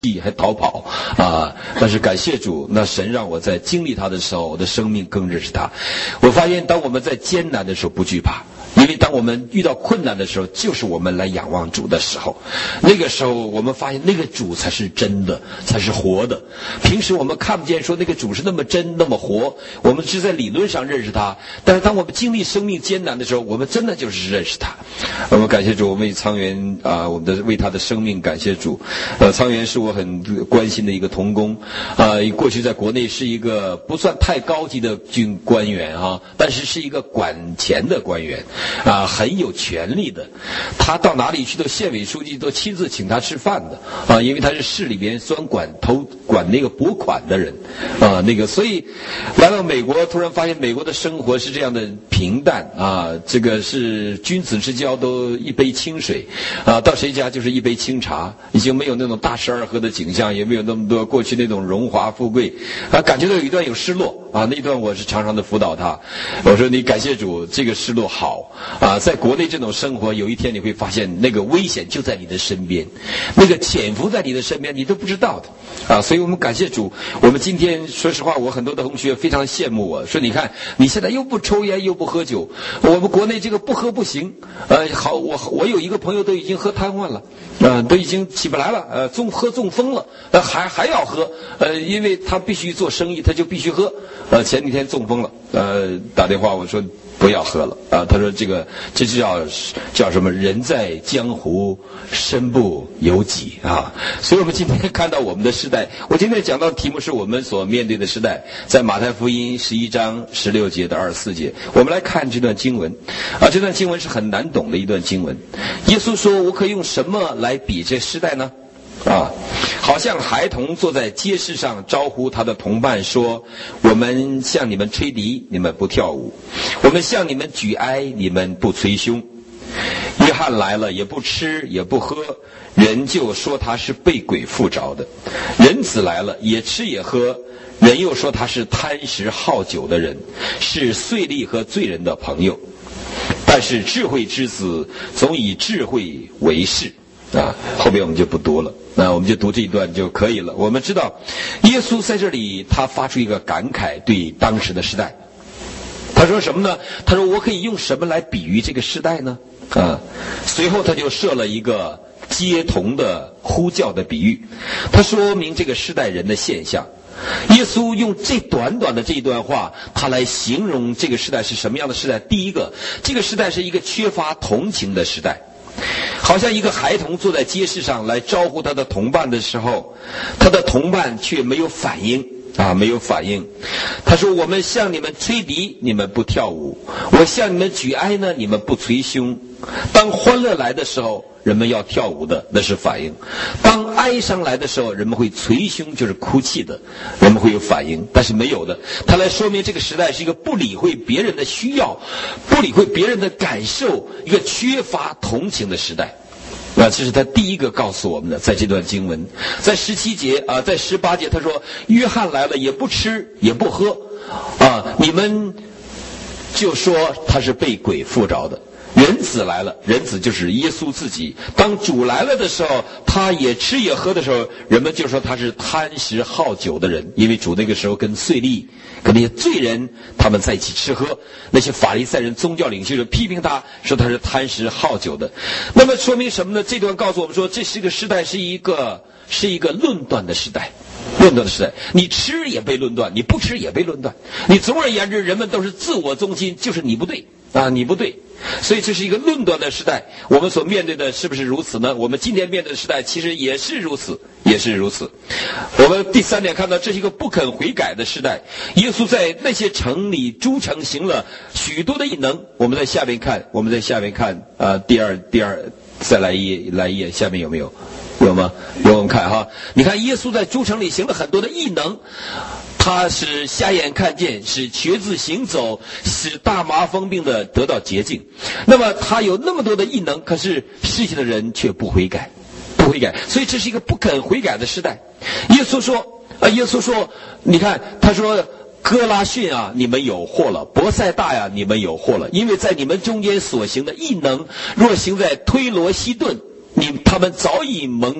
还逃跑但是感谢主，那神让我在经历他的时候，我的生命更认识他。我发现当我们在艰难的时候不惧怕，因为当我们遇到困难的时候，就是我们来仰望主的时候。那个时候我们发现那个主才是真的，才是活的。平时我们看不见说那个主是那么真那么活，我们只在理论上认识他，但是当我们经历生命艰难的时候，我们真的就是认识他。我们感谢主，我们为苍原我们的为他的生命感谢主。苍原是我很关心的一个同工过去在国内是一个不算太高级的军官员但是是一个管钱的官员很有权力的。他到哪里去都县委书记都亲自请他吃饭的因为他是市里边专管那个拨款的人所以来到美国，突然发现美国的生活是这样的平淡这个是君子之交都一杯清水到谁家就是一杯清茶，已经没有那种大十二河的景象，也没有那么多过去那种荣华富贵感觉到有一段有失落那一段我是常常的辅导他，我说你感谢主，这个失落好在国内这种生活，有一天你会发现那个危险就在你的身边，那个潜伏在你的身边你都不知道的所以我们感谢主。我们今天说实话，我很多的同学非常羡慕我，说你看你现在又不抽烟又不喝酒，我们国内这个不喝不行好，我有一个朋友都已经喝瘫痪了都已经起不来了喝中风了还要喝因为他必须做生意，他就必须喝前几天中风了打电话我说不要喝了他说这叫什么，人在江湖身不由己所以我们今天看到我们的时代，我今天讲到的题目是我们所面对的时代，在马太福音11章16节到24节，我们来看这段经文这段经文是很难懂的一段经文。耶稣说，我可以用什么来比这时代呢好像孩童坐在街市上招呼他的同伴说，我们向你们吹笛，你们不跳舞；我们向你们举哀，你们不捶胸。约翰来了，也不吃也不喝，人就说他是被鬼附着的；人子来了，也吃也喝，人又说他是贪食好酒的人，是税吏和罪人的朋友。但是智慧之子总以智慧为事后边我们就不读了，我们就读这一段就可以了。我们知道耶稣在这里他发出一个感慨，对当时的时代他说什么呢？他说我可以用什么来比喻这个时代呢随后他就设了一个街童的呼叫的比喻，他说明这个时代人的现象。耶稣用这短短的这一段话，他来形容这个时代是什么样的时代。第一个，这个时代是一个缺乏同情的时代，好像一个孩童坐在街市上来招呼他的同伴的时候，他的同伴却没有反应没有反应。他说，我们向你们吹笛，你们不跳舞；我向你们举哀呢，你们不捶胸。当欢乐来的时候，人们要跳舞的，那是反应；当哀伤来的时候，人们会捶胸，就是哭泣的，人们会有反应。但是没有的，他来说明这个时代是一个不理会别人的需要，不理会别人的感受，一个缺乏同情的时代这是他第一个告诉我们的。在这段经文在17节在18节他说，约翰来了，也不吃也不喝你们就说他是被鬼附着的。人子来了，人子就是耶稣自己，当主来了的时候，他也吃也喝的时候，人们就说他是贪食好酒的人，因为主那个时候跟税吏跟那些罪人他们在一起吃喝，那些法利赛人宗教领袖人批评他，说他是贪食好酒的。那么说明什么呢？这段告诉我们说，这是一个时代，是一个论断的时代，论断的时代，你吃也被论断，你不吃也被论断，你总而言之，人们都是自我中心，就是你不对你不对。所以这是一个论断的时代，我们所面对的是不是如此呢？我们今天面对的时代其实也是如此，也是如此。我们第三点看到，这是一个不肯悔改的时代。耶稣在那些城里诸城行了许多的异能。我们在下面看第二再来一页，下面有没有？有吗？有，我们看你看耶稣在诸城里行了很多的异能，他使瞎眼看见，使瘸子行走，使大麻风病的得到洁净。那么他有那么多的异能，可是世界的人却不悔改，所以这是一个不肯悔改的时代。耶稣说你看，他说，哥拉汛你们有祸了；伯赛大你们有祸了，因为在你们中间所行的异能，若行在推罗西顿，他们早已蒙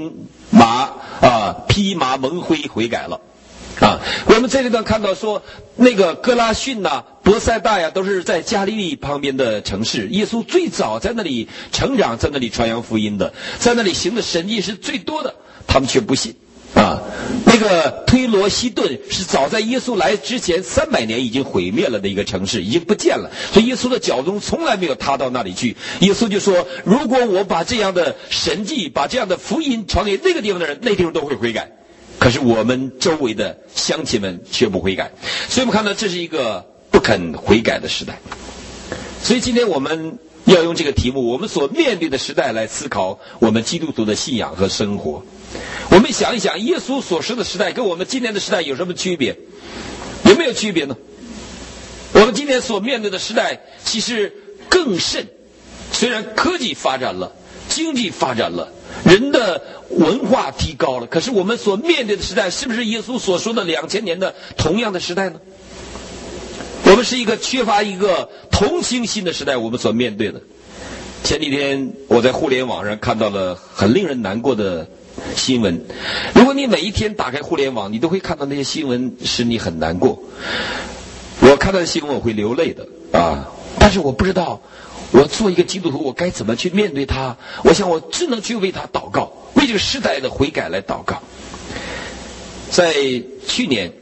披麻蒙灰悔改了。我们这一段看到说，那个哥拉汛呐、伯赛大呀，都是在加利利旁边的城市。耶稣最早在那里成长，在那里传扬福音的，在那里行的神迹是最多的，他们却不信。那个推罗西顿是早在耶稣来之前300年已经毁灭了的一个城市，已经不见了，所以耶稣的脚踪从来没有踏到那里去。耶稣就说，如果我把这样的神迹，把这样的福音传给那个地方的人，那地方都会悔改。可是我们周围的乡亲们却不悔改，所以我们看到这是一个不肯悔改的时代。所以今天我们要用这个题目，我们所面对的时代来思考我们基督徒的信仰和生活。我们想一想，耶稣所说的时代跟我们今天的时代有什么区别？有没有区别呢？我们今天所面对的时代其实更甚，虽然科技发展了，经济发展了，人的文化提高了，可是我们所面对的时代是不是耶稣所说的2000年的同样的时代呢？我们是一个缺乏一个同情心的时代，我们所面对的。前几天我在互联网上看到了很令人难过的新闻，如果你每一天打开互联网，你都会看到那些新闻，使你很难过。我看到的新闻我会流泪的但是我不知道我做一个基督徒我该怎么去面对它。我想我只能去为他祷告，为这个时代的悔改来祷告。在去年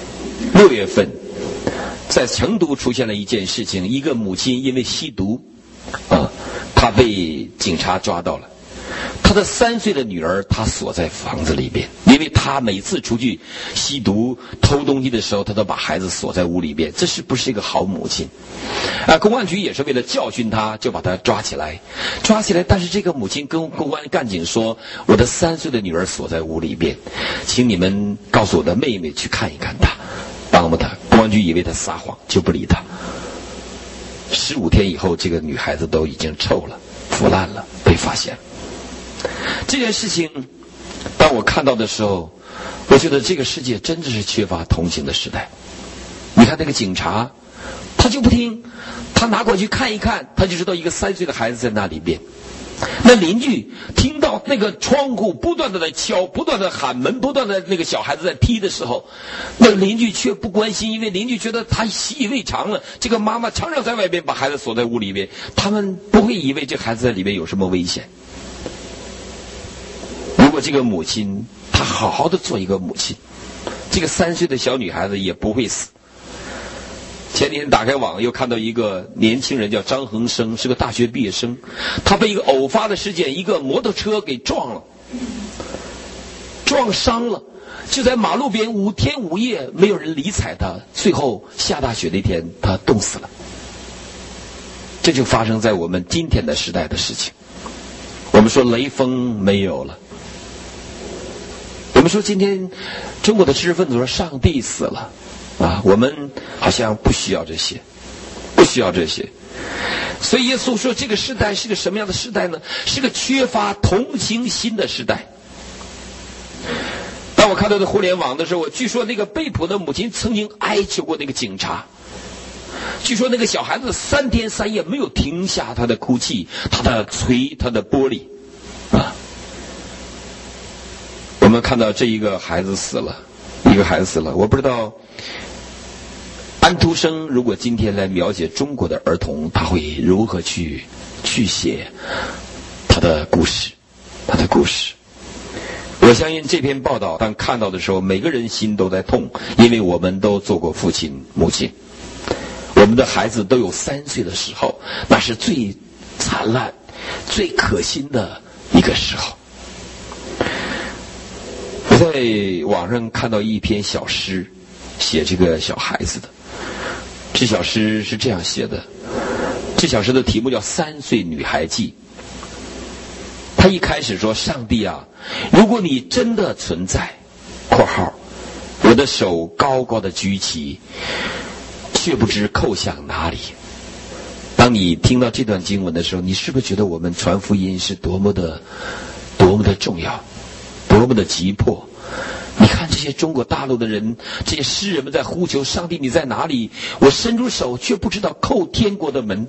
6月份，在成都出现了一件事情，一个母亲因为吸毒她被警察抓到了。他的3岁的女儿，他锁在房子里边，因为他每次出去吸毒偷东西的时候，他都把孩子锁在屋里边，这是不是一个好母亲？公安局也是为了教训他，就把他抓起来。但是这个母亲跟公安干警说，我的3岁的女儿锁在屋里边，请你们告诉我的妹妹去看一看她，帮帮她。公安局以为他撒谎，就不理他。15天以后，这个女孩子都已经臭了，腐烂了，被发现了。这件事情当我看到的时候，我觉得这个世界真的是缺乏同情的时代。你看那个警察，他就不听，他拿过去看一看，他就知道一个3岁的孩子在那里边。那邻居听到那个窗户不断的在敲，不断的喊门，不断的那个小孩子在踢的时候，那个邻居却不关心，因为邻居觉得他习以为常了，这个妈妈常常在外边把孩子锁在屋里边，他们不会以为这孩子在里面有什么危险。如果这个母亲她好好的做一个母亲，这个3岁的小女孩子也不会死。前天打开网又看到一个年轻人叫张恒生，是个大学毕业生，他被一个偶发的事件，一个摩托车给撞伤了，就在马路边5天5夜没有人理睬他，最后下大雪那天他冻死了。这就发生在我们今天的时代的事情。我们说雷锋没有了，我们说今天中国的知识分子说上帝死了我们好像不需要这些。所以耶稣说这个时代是个什么样的时代呢？是个缺乏同情心的时代。当我看到的互联网的时候，据说那个被捕的母亲曾经哀求过那个警察，据说那个小孩子3天3夜没有停下他的哭泣，他的捶他的玻璃我们看到这一个孩子死了，我不知道安徒生如果今天来描写中国的儿童，他会如何去写他的故事。我相信这篇报道当看到的时候，每个人心都在痛，因为我们都做过父亲母亲，我们的孩子都有3岁的时候，那是最灿烂最可心的一个时候。我在网上看到一篇小诗，写这个小孩子的。这小诗是这样写的，这小诗的题目叫《3岁女孩记》。他一开始说，上帝啊，如果你真的存在（括号），我的手高高的举起，却不知扣向哪里。当你听到这段经文的时候，你是不是觉得我们传福音是多么的重要，多么的急迫？你看这些中国大陆的人，这些诗人们在呼求上帝，你在哪里？我伸出手却不知道叩天国的门。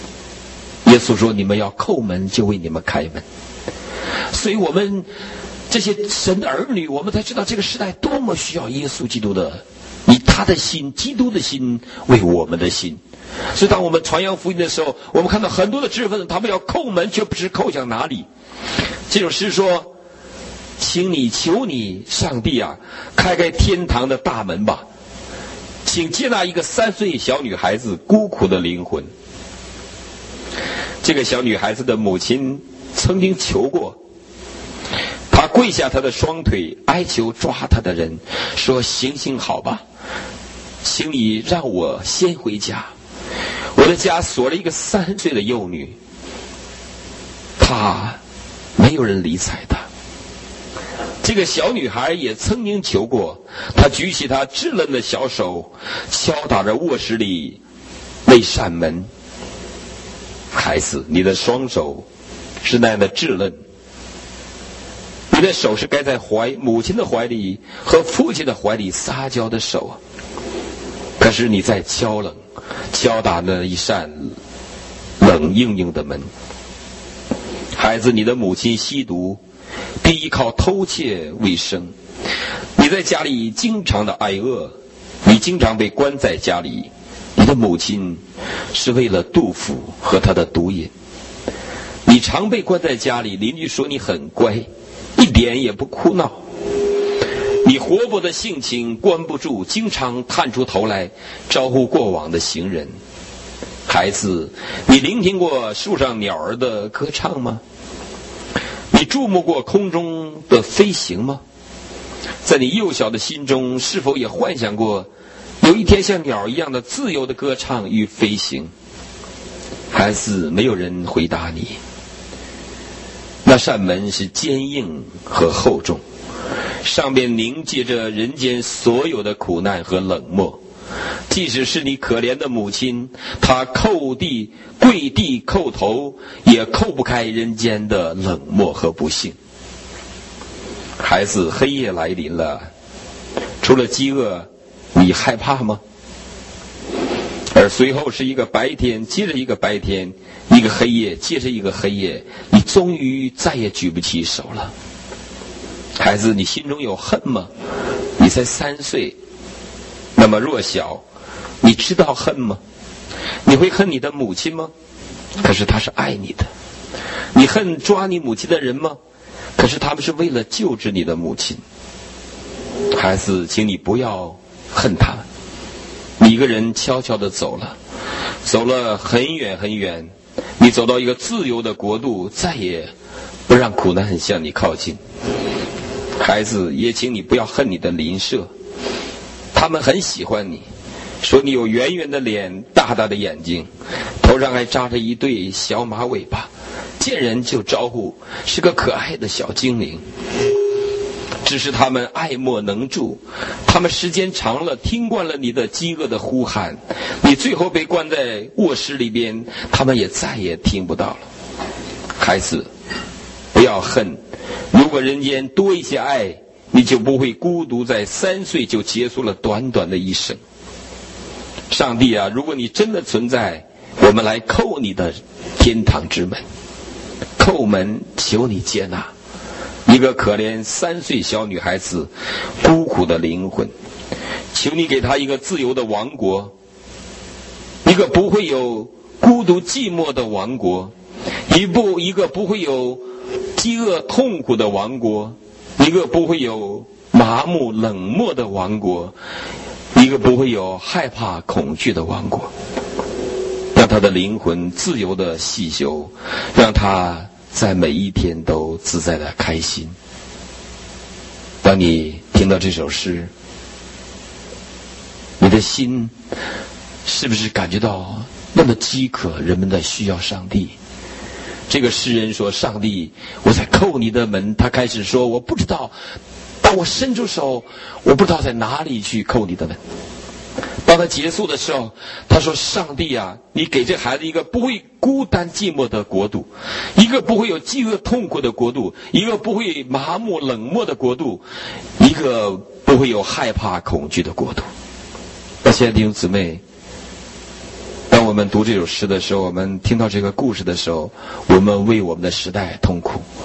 耶稣说，你们要叩门，就为你们开门。所以我们这些神的儿女，我们才知道这个时代多么需要耶稣基督的，以他的心，基督的心为我们的心。所以当我们传扬福音的时候，我们看到很多的知识分子，他们要叩门，却不知叩向哪里。这首诗说，请你，求你，上帝啊，开开天堂的大门吧，请接纳一个3岁小女孩子孤苦的灵魂。这个小女孩子的母亲曾经求过，她跪下她的双腿，哀求抓她的人说，行行好吧，请你让我先回家。我的家锁了一个3岁的幼女，她没有人理睬她。这个小女孩也曾经求过，她举起她稚嫩的小手，敲打着卧室里那扇门。孩子，你的双手是那样的稚嫩，你的手是该在母亲的怀里和父亲的怀里撒娇的手啊。可是你在敲打那一扇冷硬硬的门。孩子，你的母亲吸毒，并依靠偷窃为生，你在家里经常的挨饿，你经常被关在家里。你的母亲是为了杜甫和他的毒瘾，你常被关在家里，邻居说你很乖，一点也不哭闹。你活泼的性情关不住，经常探出头来招呼过往的行人。孩子，你聆听过树上鸟儿的歌唱吗？你注目过空中的飞行吗？在你幼小的心中，是否也幻想过有一天像鸟一样的自由的歌唱与飞行？孩子，没有人回答你。那扇门是坚硬和厚重，上面凝结着人间所有的苦难和冷漠。即使是你可怜的母亲，她跪地叩头，也叩不开人间的冷漠和不幸。孩子，黑夜来临了，除了饥饿，你害怕吗？而随后是一个白天接着一个白天，一个黑夜接着一个黑夜，你终于再也举不起手了。孩子，你心中有恨吗？你才3岁，那么弱小，你知道恨吗？你会恨你的母亲吗？可是她是爱你的。你恨抓你母亲的人吗？可是他们是为了救治你的母亲。孩子，请你不要恨他们。你一个人悄悄地走了很远很远，你走到一个自由的国度，再也不让苦难向你靠近。孩子，也请你不要恨你的邻舍，他们很喜欢你，说你有圆圆的脸，大大的眼睛，头上还扎着一对小马尾巴，见人就招呼，是个可爱的小精灵。只是他们爱莫能助，他们时间长了，听惯了你的饥饿的呼喊，你最后被关在卧室里边，他们也再也听不到了。孩子，不要恨，如果人间多一些爱，你就不会孤独在3岁就结束了短短的一生。上帝啊，如果你真的存在，我们来叩你的天堂之门，叩门，求你接纳一个可怜3岁小女孩子孤苦的灵魂，求你给她一个自由的王国，一个不会有孤独寂寞的王国，一个不会有饥饿痛苦的王国，一个不会有麻木冷漠的王国，一个不会有害怕恐惧的王国。让她的灵魂自由的细修，让她在每一天都自在的开心。当你听到这首诗，你的心是不是感觉到那么饥渴，人们在需要上帝？这个诗人说，上帝，我在叩你的门。他开始说，我不知道，当我伸出手，我不知道在哪里去叩你的门。当他结束的时候，他说，上帝啊，你给这孩子一个不会孤单寂寞的国度，一个不会有饥饿痛苦的国度，一个不会麻木冷漠的国度，一个不会有害怕恐惧的国度。那亲爱的弟兄姊妹，当我们读这首诗的时候，我们听到这个故事的时候，我们为我们的时代痛苦，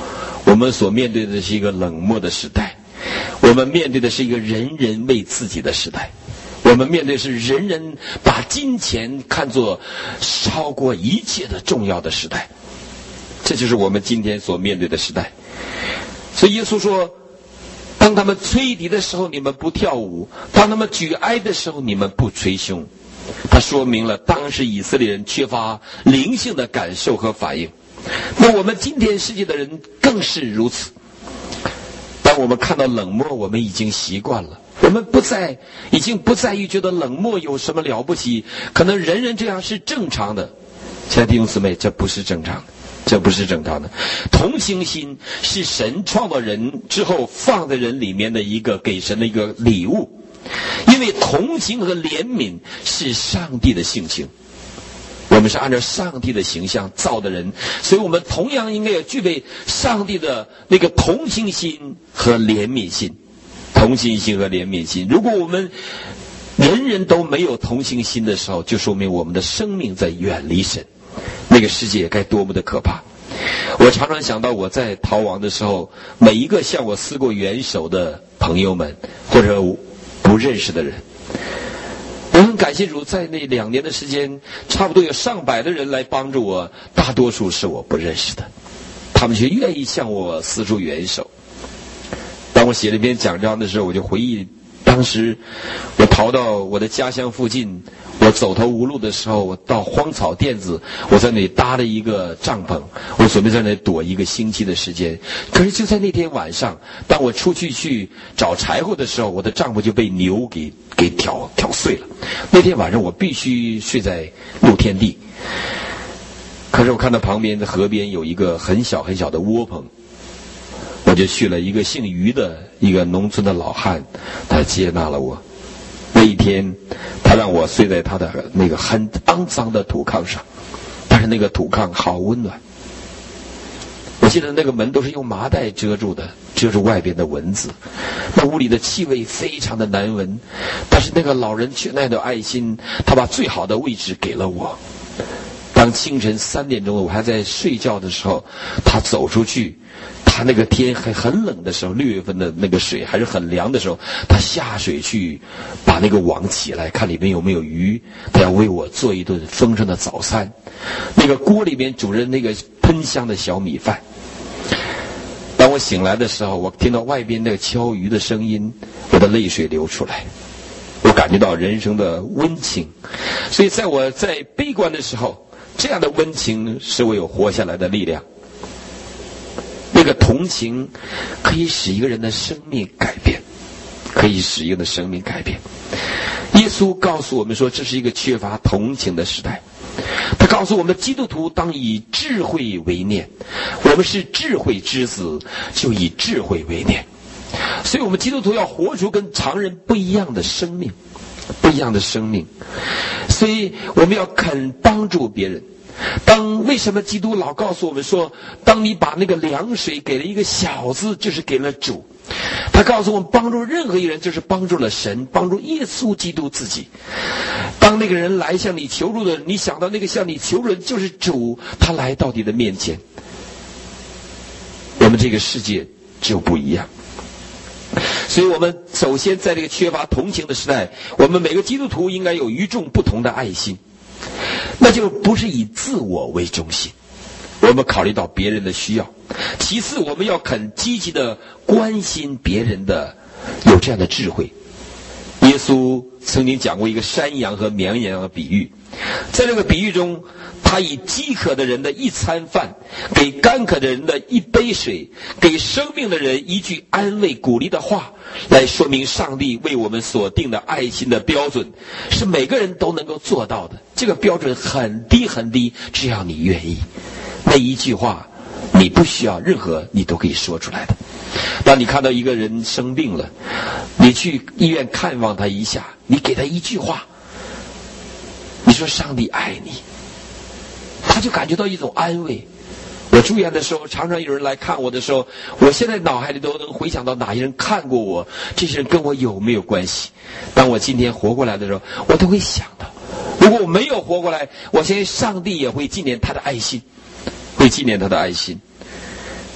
我们所面对的是一个冷漠的时代，我们面对的是一个人人为自己的时代，我们面对的是人人把金钱看作超过一切的重要的时代。这就是我们今天所面对的时代。所以耶稣说，当他们吹笛的时候你们不跳舞，当他们举哀的时候你们不捶胸。他说明了当时以色列人缺乏灵性的感受和反应。那我们今天世界的人更是如此。当我们看到冷漠，我们已经习惯了，我们已经不在于觉得冷漠有什么了不起，可能人人这样是正常的。亲爱的弟兄姊妹，这不是正常的，这不是正常的。同情心是神创造人之后放在人里面的一个给神的一个礼物，因为同情和怜悯是上帝的性情，我们是按照上帝的形象造的人，所以我们同样应该要具备上帝的那个同情心和怜悯心。同情心和怜悯心，如果我们人人都没有同情心的时候，就说明我们的生命在远离神，那个世界该多么的可怕。我常常想到我在逃亡的时候，每一个向我施过援手的朋友们，或者不认识的人，我很感谢主，在那2年的时间，差不多有上百的人来帮助我，大多数是我不认识的，他们却愿意向我施出援手。当我写了一篇讲章的时候，我就回忆当时我逃到我的家乡附近，我走投无路的时候，我到荒草甸子，我在那里搭了一个帐篷，我准备在那里躲1个星期的时间。可是就在那天晚上，当我出去找柴火的时候，我的帐篷就被牛给挑碎了。那天晚上我必须睡在露天地，可是我看到旁边的河边有一个很小很小的窝棚，我就去了一个姓于的一个农村的老汉，他接纳了我。那一天他让我睡在他的那个很肮脏的土炕上，但是那个土炕好温暖。我记得那个门都是用麻袋遮住的，遮住外边的蚊子，那屋里的气味非常的难闻，但是那个老人却那样的爱心，他把最好的位置给了我。当清晨3点钟我还在睡觉的时候，他走出去，他那个天还很冷的时候，6月份的那个水还是很凉的时候，他下水去把那个网起来，看里面有没有鱼，他要为我做一顿丰盛的早餐。那个锅里面煮着那个喷香的小米饭。当我醒来的时候，我听到外边那个敲鱼的声音，我的泪水流出来，我感觉到人生的温情。所以在我在悲观的时候，这样的温情使我有活下来的力量。那个同情可以使一个人的生命改变，可以使一个人的生命改变。耶稣告诉我们说，这是一个缺乏同情的时代。他告诉我们，基督徒当以智慧为念，我们是智慧之子，就以智慧为念。所以我们基督徒要活出跟常人不一样的生命，不一样的生命。所以我们要肯帮助别人。为什么基督老告诉我们说，当你把那个凉水给了一个小子，就是给了主。他告诉我们，帮助任何一人就是帮助了神，帮助耶稣基督自己。当那个人来向你求助的，你想到那个向你求助的就是主，他来到你的面前，我们这个世界就不一样。所以我们首先在这个缺乏同情的时代，我们每个基督徒应该有与众不同的爱心，那就不是以自我为中心，我们考虑到别人的需要。其次，我们要肯积极的关心别人的，有这样的智慧。耶稣曾经讲过一个山羊和绵羊的比喻，在这个比喻中，他以饥渴的人的一餐饭，给干渴的人的一杯水，给生命的人一句安慰鼓励的话，来说明上帝为我们所定的爱心的标准是每个人都能够做到的。这个标准很低很低，只要你愿意，那一句话你不需要任何，你都可以说出来的。当你看到一个人生病了，你去医院看望他一下，你给他一句话，你说上帝爱你，他就感觉到一种安慰。我住院的时候，常常有人来看我的时候，我现在脑海里都能回想到哪些人看过我，这些人跟我有没有关系。当我今天活过来的时候，我都会想到，如果我没有活过来，我相信上帝也会纪念他的爱心，会纪念他的爱心。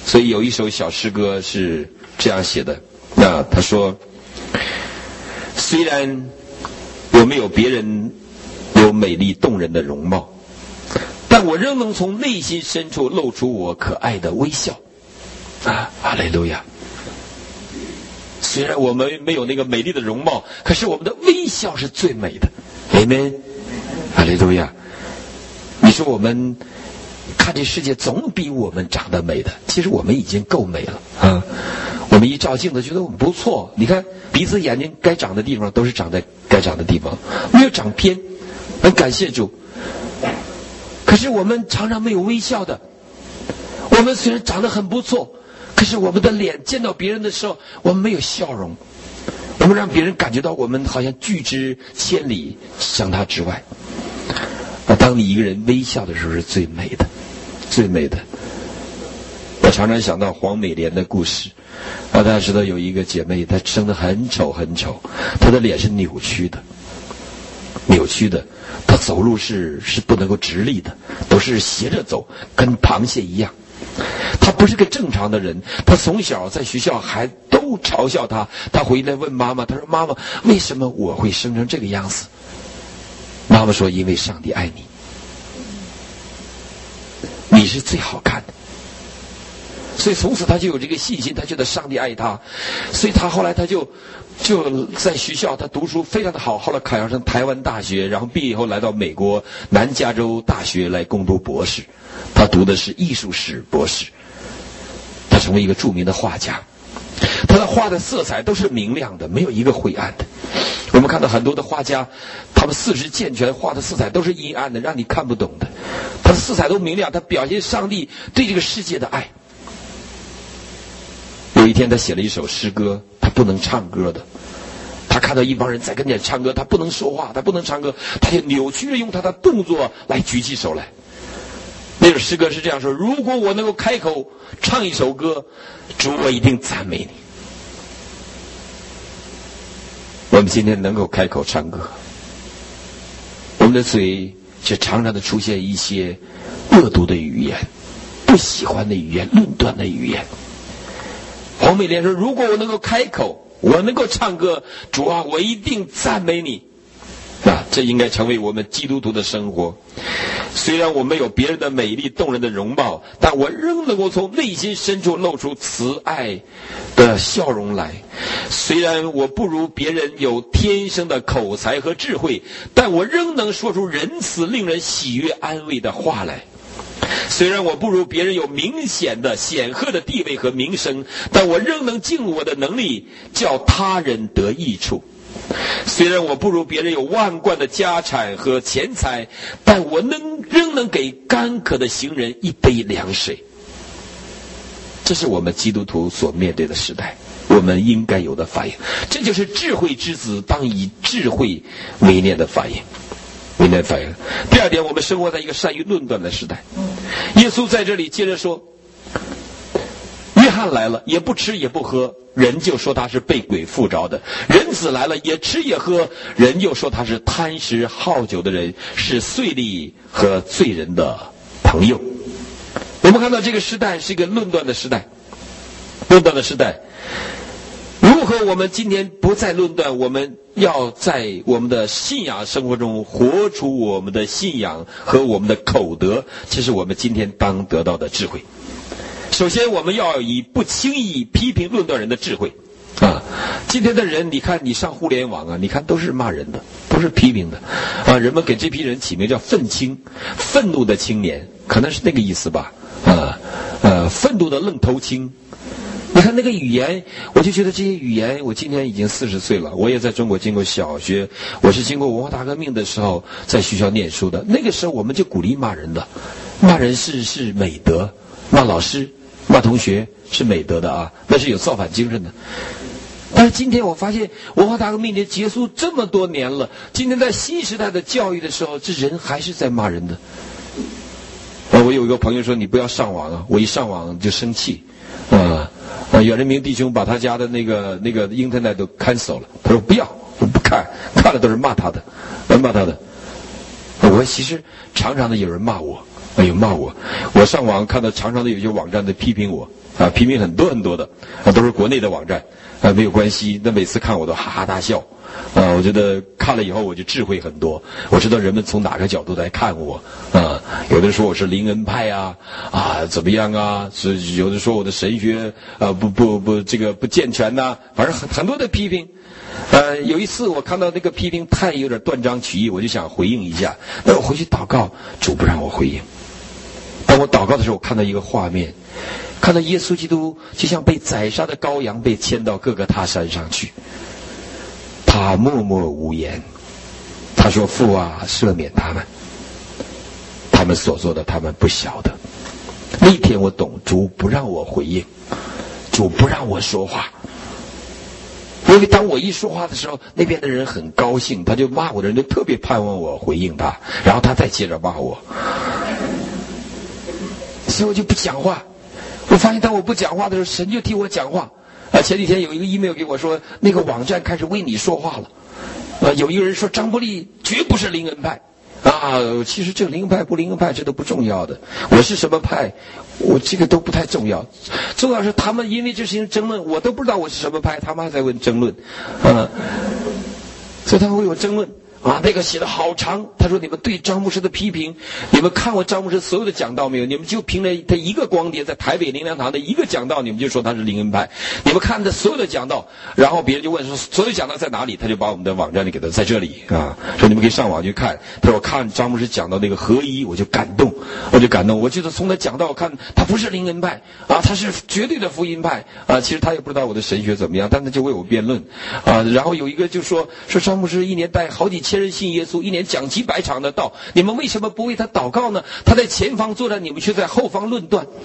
所以有一首小诗歌是这样写的，那他说，虽然我没有别人有美丽动人的容貌，但我仍能从内心深处露出我可爱的微笑。哈利路亚！虽然我们没有那个美丽的容貌，可是我们的微笑是最美的。Amen， 哈利路亚！你说我们看这世界总比我们长得美的，其实我们已经够美了啊！我们一照镜子觉得我们不错，你看鼻子眼睛该长的地方都是长在该长的地方，没有长偏，很感谢主。可是我们常常没有微笑的，我们虽然长得很不错，可是我们的脸见到别人的时候，我们没有笑容，我们让别人感觉到我们好像拒之千里，相他之外。当你一个人微笑的时候是最美的，最美的。我常常想到黄美莲的故事，大家知道有一个姐妹，她生得很丑很丑，她的脸是扭曲的，她走路是不能够直立的，都是斜着走，跟螃蟹一样。她不是个正常的人，她从小在学校还都嘲笑她。她回来问妈妈，她说：“妈妈，为什么我会生成这个样子？”妈妈说：“因为上帝爱你，你是最好看的。”所以从此他就有这个信心，他觉得上帝爱他，所以他后来他就在学校他读书非常的好，后来考上台湾大学，然后毕业以后来到美国南加州大学来攻读博士，他读的是艺术史博士，他成为一个著名的画家，他的画的色彩都是明亮的，没有一个灰暗的。我们看到很多的画家，他们四肢健全，画的色彩都是阴暗的，让你看不懂的，他的色彩都明亮，他表现上帝对这个世界的爱。有一天他写了一首诗歌，他不能唱歌的，他看到一帮人在跟前唱歌，他不能说话，他不能唱歌，他就扭曲着用他的动作来举起手来。那首诗歌是这样说：如果我能够开口唱一首歌，主，我一定赞美你。我们今天能够开口唱歌，我们的嘴却常常的出现一些恶毒的语言，不喜欢的语言，论断的语言。黄美莲说：如果我能够开口，我能够唱歌，主啊，我一定赞美你。这应该成为我们基督徒的生活。虽然我没有别人的美丽动人的容貌，但我仍能够从内心深处露出慈爱的笑容来。虽然我不如别人有天生的口才和智慧，但我仍能说出仁慈令人喜悦安慰的话来。虽然我不如别人有明显的显赫的地位和名声，但我仍能尽我的能力叫他人得益处。虽然我不如别人有万贯的家产和钱财，但我仍能给干渴的行人一杯凉水。这是我们基督徒所面对的时代，我们应该有的反应。这就是智慧之子当以智慧为念的反应。第二点，我们生活在一个善于论断的时代。耶稣在这里接着说，约翰来了，也不吃也不喝，人就说他是被鬼附着的；人子来了，也吃也喝，人就说他是贪食好酒的人，是税吏和罪人的朋友。我们看到这个时代是一个论断的时代。如何我们今天不再论断，我们要在我们的信仰生活中活出我们的信仰和我们的口德，这是我们今天当得到的智慧。首先我们要以不轻易批评论断人的智慧今天的人，你看你上互联网你看都是骂人的，都是批评的人们给这批人起名叫愤青，愤怒的青年，可能是那个意思吧愤怒的愣头青。你看那个语言，我就觉得这些语言，我今天已经40岁了，我也在中国经过小学，我是经过文化大革命的时候在学校念书的。那个时候我们就鼓励骂人的，骂人是美德，骂老师骂同学是美德的那是有造反精神的。但是今天我发现文化大革命已经结束这么多年了，今天在新时代的教育的时候，这人还是在骂人的我有一个朋友说，你不要上网我一上网就生气袁仁明弟兄把他家的那个 internet 都 cancel 了，他说不要，我不看，看了都是骂他的。我其实常常的有人骂我哎呦骂我。我上网看到常常的有些网站在批评我啊，批评很多很多的啊，都是国内的网站啊，没有关系。那每次看我都哈哈大笑啊，我觉得看了以后我就智慧很多，我知道人们从哪个角度来看我啊。有的说我是灵恩派啊怎么样啊，是有的说我的神学这个不健全呐，反正很多的批评。有一次我看到那个批评太有点断章取义，我就想回应一下，那我回去祷告，主不让我回应。当我祷告的时候，我看到一个画面，看到耶稣基督就像被宰杀的羔羊被牵到各个他山上去，他默默无言，他说父啊，赦免他们，他们所做的他们不晓得。那天我懂，主不让我回应，主不让我说话，因为当我一说话的时候，那边的人很高兴，他就骂我的人就特别盼望我回应他，然后他再接着骂我，所以我就不讲话。我发现当我不讲话的时候，神就替我讲话前几天有一个 email 给我说，那个网站开始为你说话了有一个人说张伯利绝不是灵恩派其实这个灵恩派不灵恩派这都不重要的，我是什么派我这个都不太重要，重要是他们因为这事情争论，我都不知道我是什么派，他们还在问争论所以他们为我争论那个写的好长，他说你们对张牧师的批评，你们看过张牧师所有的讲道没有？你们就凭着他一个光碟在台北灵粮堂的一个讲道，你们就说他是灵恩派，你们看他所有的讲道，然后别人就问说所有讲道在哪里，他就把我们的网站里给他在这里说你们可以上网去看。他说我看张牧师讲到那个合一，我就感动，我觉得从他讲到我看他不是灵恩派他是绝对的福音派其实他也不知道我的神学怎么样，但他就为我辩论然后有一个就说张牧师一年带好几千人信耶稣，一年讲几百场的道，你们为什么不为他祷告呢？他在前方作战，你们却在后方论断。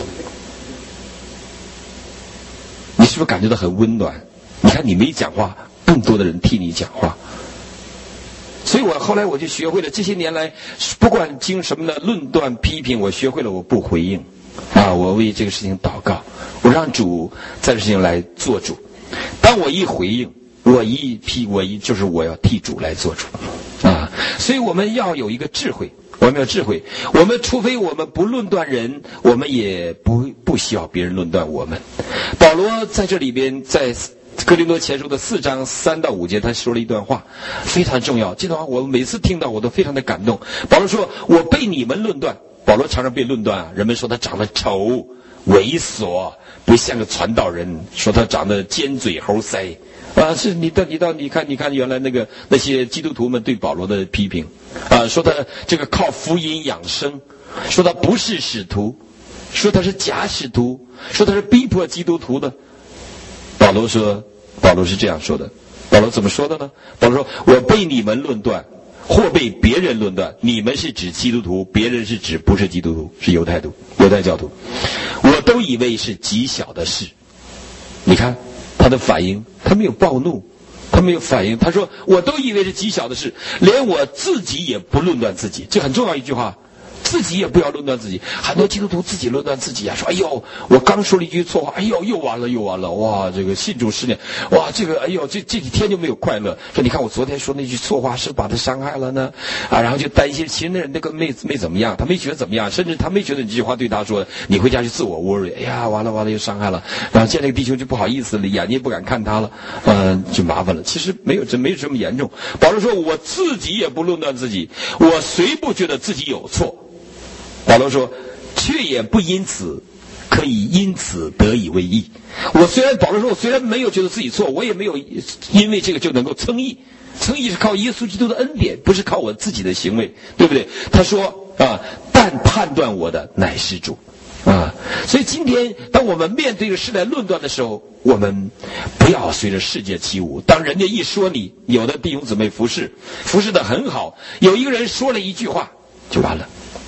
你是不是感觉到很温暖？你看你没讲话，更多的人替你讲话。所以我后来我就学会了，这些年来不管经什么的论断批评，我学会了我不回应我为这个事情祷告，我让主在这事情来做主。当我一回应，就是我要替主来做主所以我们要有一个智慧，我们除非我们不论断人，我们也不需要别人论断我们。保罗在这里边在哥林多前书的4章3到5节，他说了一段话非常重要，这段话我每次听到我都非常的感动。保罗说我被你们论断，保罗常常被论断人们说他长得丑猥琐，不像个传道人，说他长得尖嘴猴腮是你看原来那些基督徒们对保罗的批评说他这个靠福音养生，说他不是使徒，说他是假使徒，说他是逼迫基督徒的。保罗是这样说的，保罗怎么说的呢？保罗说我被你们论断或被别人论断，你们是指基督徒，别人是指不是基督徒，是犹太教徒，我都以为是极小的事。你看他的反应，他没有暴怒，他没有反应，他说我都以为是极小的事，连我自己也不论断自己，这很重要一句话，自己也不要论断自己。很多基督徒自己论断自己说哎呦我刚说了一句错话，哎呦又完了哇这个信主10年，哇这个哎呦这几天就没有快乐，说你看我昨天说那句错话是把他伤害了呢然后就担心，其实那个没怎么样，他没觉得怎么样，甚至他没觉得你这句话对他说，你回家去自我 worry， 哎呀完了又伤害了，然后见那个弟兄就不好意思了，眼睛也不敢看他了就麻烦了。其实没有这么严重。保罗说我自己也不论断自己，我虽不觉得自己有错，保罗说却也不因此可以因此得以为义。保罗说我虽然没有觉得自己错，我也没有因为这个就能够称义是靠耶稣基督的恩典，不是靠我自己的行为，对不对？他说但判断我的乃是主所以今天当我们面对着世代论断的时候，我们不要随着世界起舞。当人家一说你，有的弟兄姊妹服侍的很好，有一个人说了一句话就完了，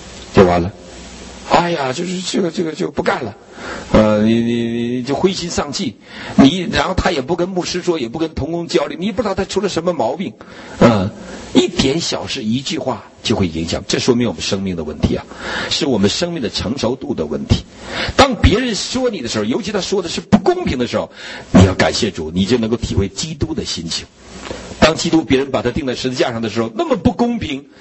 哎呀就是这个就不干了你就灰心丧气，然后他也不跟牧师说，也不跟同工交流，你不知道他出了什么毛病一点小事一句话就会影响，这说明我们生命的问题是我们生命的成熟度的问题。当别人说你的时候，尤其他说的是不公平的时候，你要感谢主，你就能够体会基督的心情。当基督别人把他钉在十字架上的时候，那么不公平，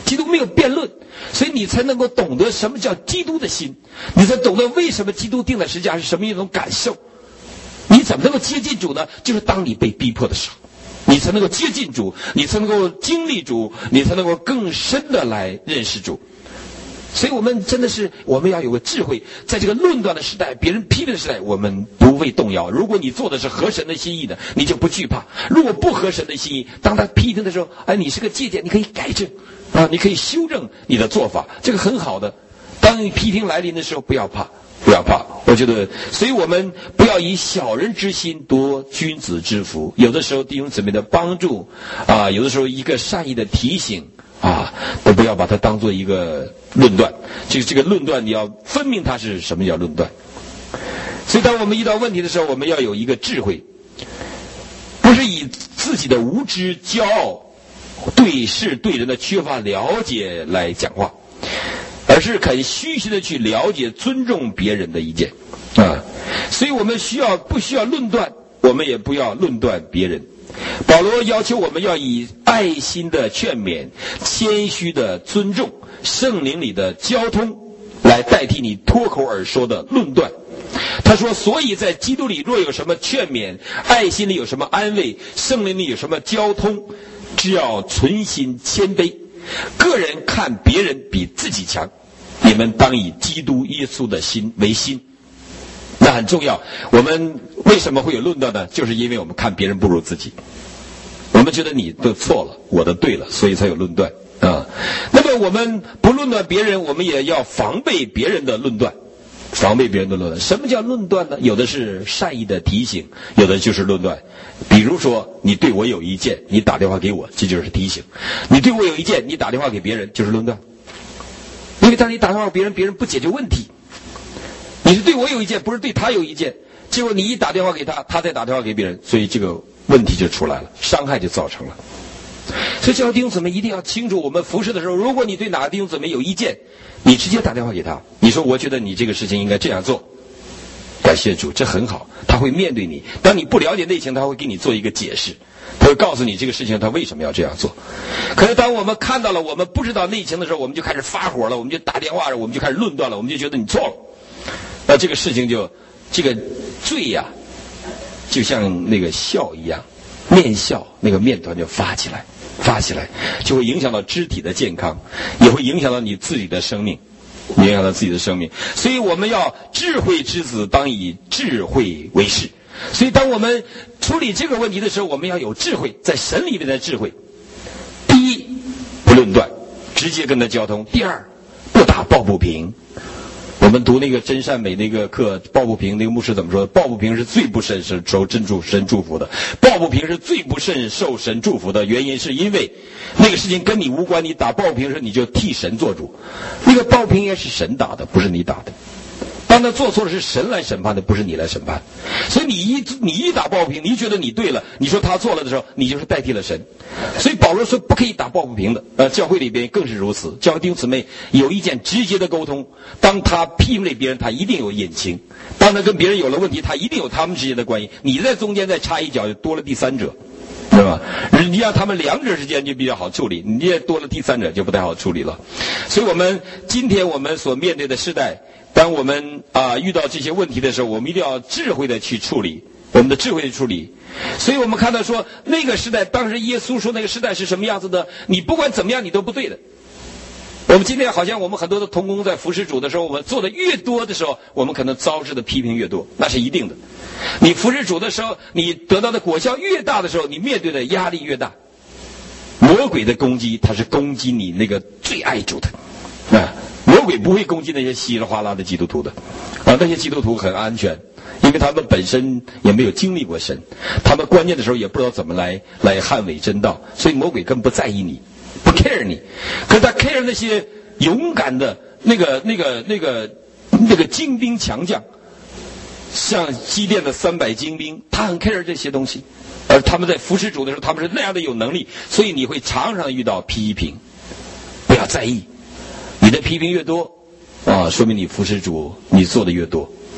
基督没有辩论，所以你才能够懂得什么叫基督的心，你才懂得为什么基督钉在十字架是什么一种感受。你怎么能够接近主呢？就是当你被逼迫的时候，你才能够接近主，你才能够经历主，你才能够更深的来认识主。所以我们真的是，我们要有个智慧，在这个论断的时代，别人批评的时代，我们不会动摇。如果你做的是合神的心意的，你就不惧怕；如果不合神的心意，当他批评的时候，你是个借鉴，你可以改正你可以修正你的做法，这个很好的。当你批评来临的时候，不要怕，不要怕。我觉得，所以我们不要以小人之心夺君子之福。有的时候弟兄姊妹的帮助有的时候一个善意的提醒都不要把它当做一个论断。这个论断你要分明它是什么叫论断。所以当我们遇到问题的时候，我们要有一个智慧，不是以自己的无知、骄傲、对事对人的缺乏了解来讲话，而是肯虚心的去了解、尊重别人的意见所以我们不需要论断，我们也不要论断别人。保罗要求我们要以爱心的劝勉、谦虚的尊重、圣灵里的交通来代替你脱口而说的论断。他说，所以在基督里若有什么劝勉，爱心里有什么安慰，圣灵里有什么交通，只要存心谦卑，个人看别人比自己强，你们当以基督耶稣的心为心。那很重要。我们为什么会有论断呢？就是因为我们看别人不如自己，我们觉得你的错了，我的对了，所以才有论断那么我们不论断别人，我们也要防备别人的论断。防备别人的论断，什么叫论断呢？有的是善意的提醒，有的就是论断。比如说，你对我有意见，你打电话给我，这就是提醒；你对我有意见，你打电话给别人，就是论断。因为当你打电话给别人，别人不解决问题。你是对我有意见，不是对他有意见，结果你一打电话给他，他再打电话给别人，所以这个问题就出来了，伤害就造成了。所以教会弟兄姊妹一定要清楚，我们服侍的时候，如果你对哪个弟兄姊妹有意见，你直接打电话给他，你说我觉得你这个事情应该这样做，感谢主，这很好，他会面对你。当你不了解内情，他会给你做一个解释，他会告诉你这个事情他为什么要这样做。可是当我们看到了我们不知道内情的时候，我们就开始发火了，我们就打电话了，我们就开始论断了，我们就觉得你错了。那这个事情这个罪就像那个笑一样，面笑，那个面团就发起来，就会影响到肢体的健康，也会影响到你自己的生命，所以我们要智慧之子当以智慧为事。所以当我们处理这个问题的时候，我们要有智慧，在神里面的智慧。第一，不论断，直接跟他交通；第二，不打抱不平。我们读那个真善美那个课，抱不平那个牧师怎么说？抱不平是最不甚受神祝福的，抱不平是最不甚受神祝福的原因是因为那个事情跟你无关，你打抱不平时你就替神做主，那个抱不平也是神打的，不是你打的。当他做错了是神来审判的，不是你来审判。所以你一打抱不平，你觉得你对了，你说他错了的时候，你就是代替了神。所以保罗说不可以打抱不平的，教会里边更是如此。教会弟兄姊妹有意见直接的沟通，当他批评了别人，他一定有隐情；当他跟别人有了问题，他一定有他们之间的关系。你在中间再插一脚，就多了第三者，对吧？你让他们两者之间就比较好处理，你也多了第三者就不太好处理了。所以今天我们所面对的时代，当我们遇到这些问题的时候，我们一定要智慧的去处理，我们的智慧的处理。所以我们看到说，那个时代，当时耶稣说那个时代是什么样子的，你不管怎么样你都不对的。我们今天好像我们很多的同工在服侍主的时候，我们做的越多的时候，我们可能遭致的批评越多，那是一定的。你服侍主的时候，你得到的果效越大的时候，你面对的压力越大。魔鬼的攻击，他是攻击你那个最爱主的魔鬼不会攻击那些稀里哗啦的基督徒的那些基督徒很安全，因为他们本身也没有经历过神，他们关键的时候也不知道怎么来捍卫真道，所以魔鬼根本不在意你，不 care 你。可是他 care 那些勇敢的那个精兵强将，像基甸的300精兵，他很 care 这些东西，而他们在服侍主的时候，他们是那样的有能力，所以你会常常遇到批评，不要在意。你的批评越多说明你服侍主你做的越多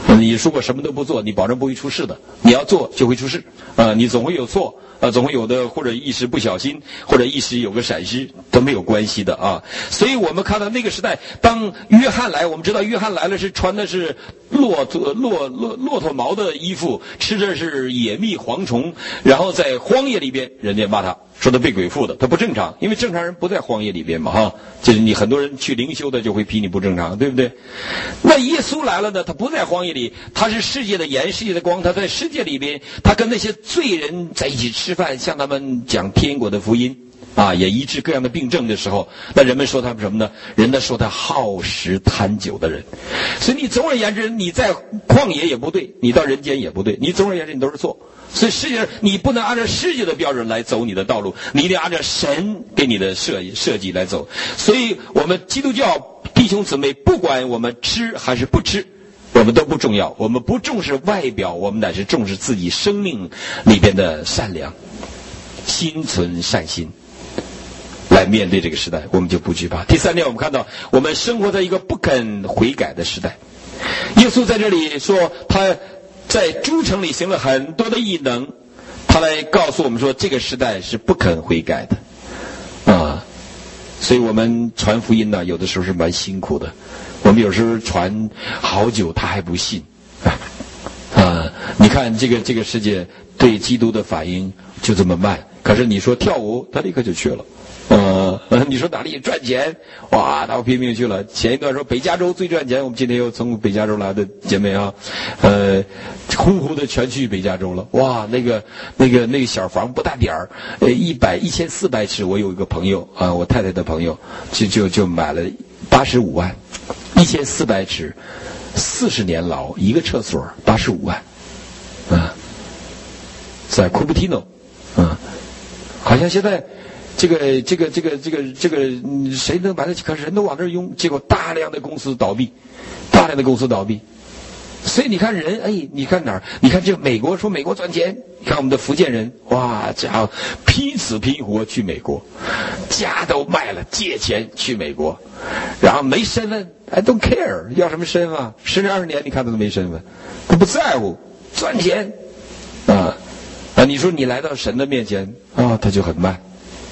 你如果什么都不做，你保证不会出事的。你要做就会出事你总会有错总会有的，或者一时不小心，或者一时有个闪失都没有关系的所以我们看到那个时代，当约翰来，我们知道约翰来了是穿的是骆驼毛的衣服，吃的是野蜜蝗虫，然后在荒野里边，人家骂他说他被鬼附的，他不正常，因为正常人不在荒野里边嘛就是你很多人去灵修的就会批你不正常，对不对？那耶稣来了呢，他不在荒野里，他是世界的盐，世界的光，他在世界里边，他跟那些罪人在一起吃饭，向他们讲天国的福音也医治各样的病症的时候，那人们说他们什么呢？人们说他好食贪酒的人。所以你总而言之，你在旷野也不对，你到人间也不对，你总而言之你都是错。所以世界上你不能按照世界的标准来走你的道路，你一定按照神给你的设计来走。所以我们基督教弟兄姊妹，不管我们吃还是不吃，我们都不重要，我们不重视外表，我们乃是重视自己生命里边的善良，心存善心来面对这个时代，我们就不惧怕。第三点，我们看到我们生活在一个不肯悔改的时代。耶稣在这里说他在诸城里行了很多的异能，他来告诉我们说这个时代是不肯悔改的所以我们传福音呢，有的时候是蛮辛苦的，我们有时候传好久他还不信你看这个世界对基督的反应就这么慢，可是你说跳舞他立刻就去了你说哪里赚钱，哇，他拼命去了。前一段说北加州最赚钱，我们今天又从北加州来的姐妹呼呼的全去北加州了。哇，那个小房不大点儿，1400尺。我有一个朋友我太太的朋友就买了85万，1400尺，40年牢，一个厕所85万在库布提诺好像现在这个谁能买得起？可是人都往这儿拥，结果大量的公司倒闭。所以你看人，你看哪儿？你看这美国说美国赚钱，你看我们的福建人，哇，家伙拼死拼活去美国，家都卖了，借钱去美国，然后没身份 ，I don't care， 要什么身份？10年20年，你看他都没身份，他不在乎，赚钱你说你来到神的面前他就很慢。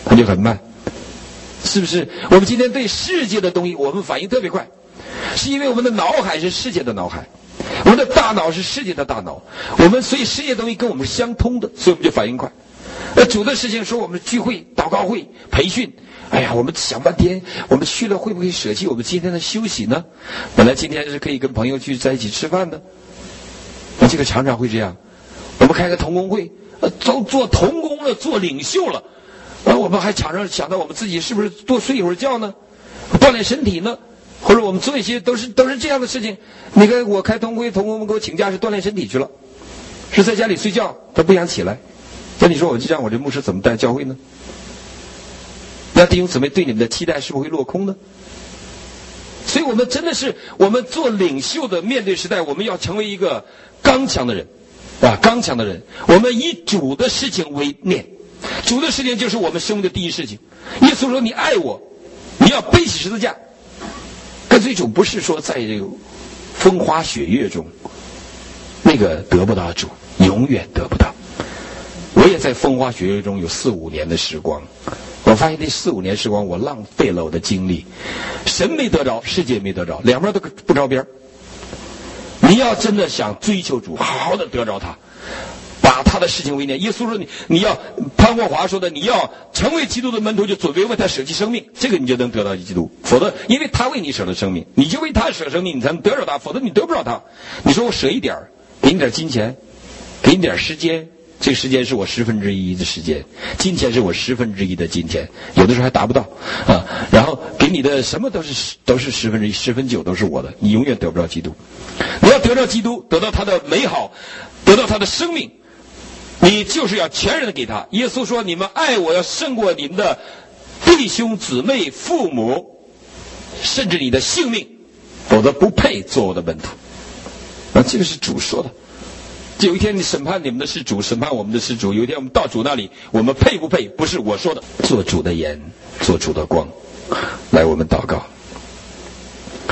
是不是？我们今天对世界的东西我们反应特别快，是因为我们的脑海是世界的脑海，我们的大脑是世界的大脑，所以世界的东西跟我们是相通的，所以我们就反应快。主的事情说我们聚会、祷告会、培训，我们想半天，我们去了会不会舍弃我们今天的休息呢？本来今天是可以跟朋友去在一起吃饭的，这个常常会这样。我们开个同工会，都做同工了，做领袖了。我们还想到我们自己是不是多睡一会儿觉呢，锻炼身体呢，或者我们做一些都是这样的事情。你看我开同工们给我请假是锻炼身体去了，是在家里睡觉，他不想起来。那你说我这牧师怎么带教会呢？那弟兄姊妹对你们的期待是不是会落空呢？所以我们真的是我们做领袖的，面对时代，我们要成为一个刚强的人刚强的人。我们以主的事情为念，主的事情就是我们生命的第一事情。耶稣说你爱我，你要背起十字架跟随主，不是说在这个风花雪月中那个得不到主，永远得不到。我也在风花雪月中有4-5年的时光，我发现那4-5年时光我浪费了我的精力，神没得着，世界没得着，两边都不着边。你要真的想追求主，好好的得着他，把他的事情为念。耶稣说你要潘国华说的，你要成为基督的门徒，就准备为他舍弃生命，这个你就能得到基督。否则因为他为你舍了生命，你就为他舍生命，你才能得着他，否则你得不着他。你说我舍一点，给你点金钱，给你点时间，这个时间是我1/10的时间，金钱是我1/10的金钱，有的时候还达不到然后给你的什么都是1/10、9/10都是我的，你永远得不着基督。你要得到基督，得到他的美好，得到他的生命，你就是要全然的给他。耶稣说你们爱我要胜过你们的弟兄姊妹、父母，甚至你的性命，否则不配做我的门徒。这个是主说的。有一天你审判你们的是主，审判我们的是主。有一天我们到主那里，我们配不配不是我说的。做主的盐，做主的光。来，我们祷告。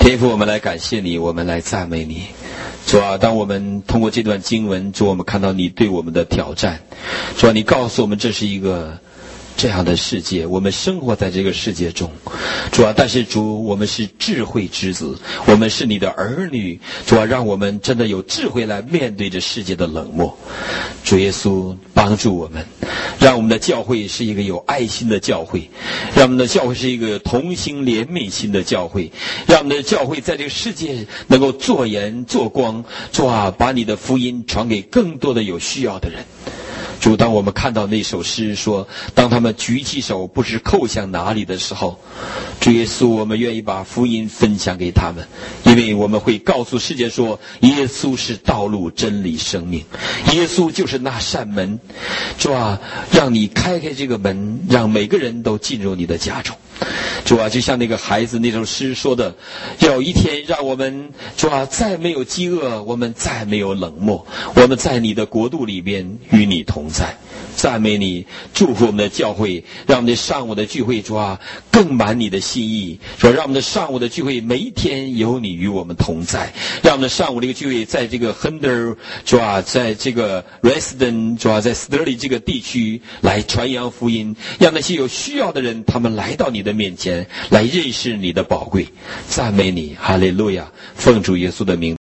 天父，我们来感谢你，我们来赞美你。主啊，当我们通过这段经文，主，我们看到你对我们的挑战。主啊，你告诉我们这是一个这样的世界，我们生活在这个世界中。主啊，但是主，我们是智慧之子，我们是你的儿女。主啊，让我们真的有智慧来面对这世界的冷漠。主耶稣，帮助我们，让我们的教会是一个有爱心的教会，让我们的教会是一个同心怜悯心的教会，让我们的教会在这个世界能够做盐做光。主啊，把你的福音传给更多的有需要的人。主，当我们看到那首诗说，当他们举起手不知扣向哪里的时候，主耶稣，我们愿意把福音分享给他们，因为我们会告诉世界说，耶稣是道路真理生命，耶稣就是那扇门。主啊，让你开开这个门，让每个人都进入你的家中。主啊，就像那个孩子那首诗说的，有一天让我们，主啊，再没有饥饿，我们再没有冷漠，我们在你的国度里边与你同在。赞美你，祝福我们的教会，让我们的上午的聚会，主啊，更满你的心意。说让我们的上午的聚会每一天有你与我们同在，让我们的上午这个聚会在这个 Hunter 主啊，在这个 Resident 主啊，在 Sterling 这个地区来传扬福音，让那些有需要的人他们来到你的面前，来认识你的宝贵。赞美你，哈利路亚，奉主耶稣的名。